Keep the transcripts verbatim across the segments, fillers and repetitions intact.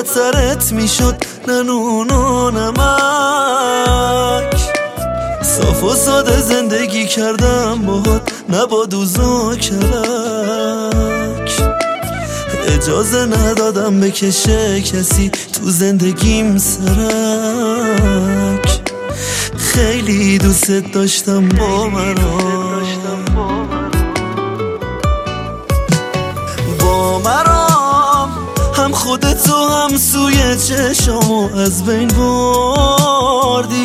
سرت میشد نه نون و نمک. صاف و ساده زندگی کردم باهات نه با دوز و کلک. اجازه ندادم بکشه کسی تو زندگیم سرک. خیلی دوست داشتم با مرام با مرام هم خودتو هم سوی چشامو از بین بردی.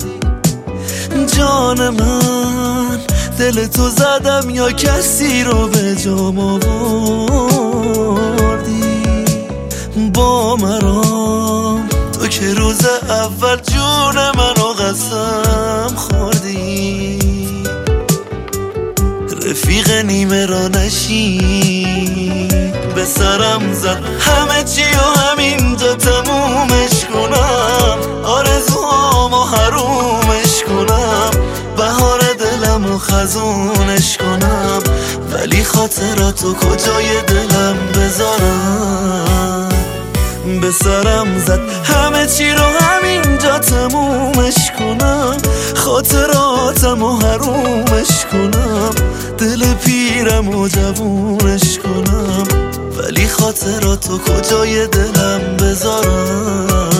جان من دل تو زدم یا کسی رو به جام آوردی. با مرام تو که روز اول جون منو قسم خوردی. رفیق نیمه را نشی به سرم زد همه چی و همینجا تمومش کنم. آرزوهامو حرومش کنم، بهار دلمو خزونش کنم. ولی خاطراتو کجای دلم بذارم؟ به سرم زد همه چی رو همینجا تمومش کنم. خاطراتمو حرومش کنم، دل پیرمو جوونش کنم. ولی خاطراتو کجای دلم بذارم؟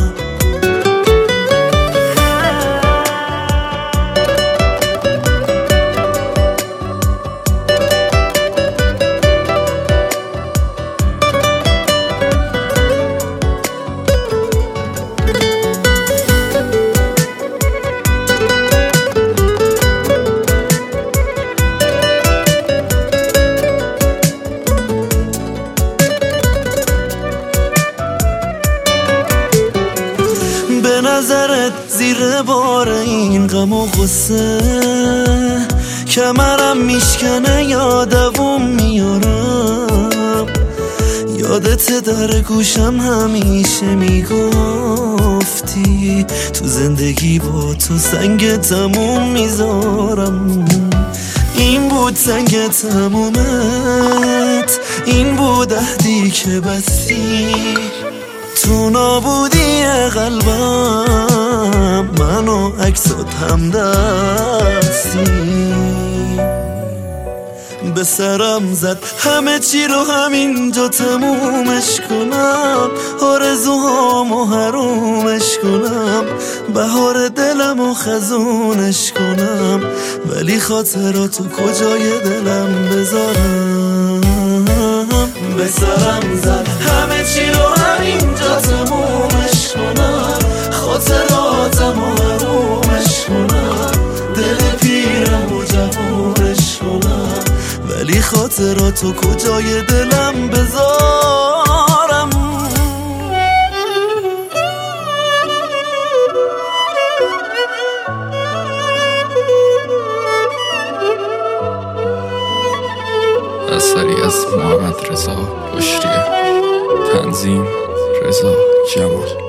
به نظرت زیر بار این غم و غصه کمرم میشکنه یا دووم میارم. یادت در گوشم همیشه میگفتی تو زندگی با تو سنگ تموم میذارم. این بود سنگ تمومت، این بود عهدی که بستی. تو نابودی قلبم منو عکسات همدستی. به سرم زد همه چی رو همینجا تمومش کنم. آرزوهامو حرومش کنم، بهار دلمو خزونش کنم. ولی خاطراتو کجای دلم بذارم؟ به سرم زد همه چی رو همینجا تمومش کنم. خاطراتمو حرومش کنم، دل پیرمو جوونش کنم. ولی خاطراتو کجای دلم بذارم؟ اثری از محمد رضا پشتیه، تنظیم رضا جمال.